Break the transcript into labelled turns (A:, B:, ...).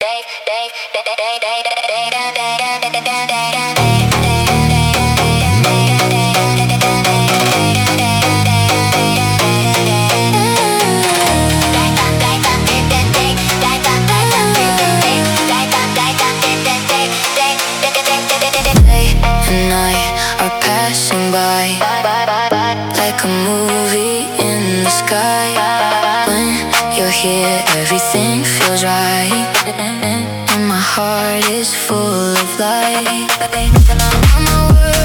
A: Like a movie in the sky. When you're here, everything feels right, and my heart is full of light. On my word,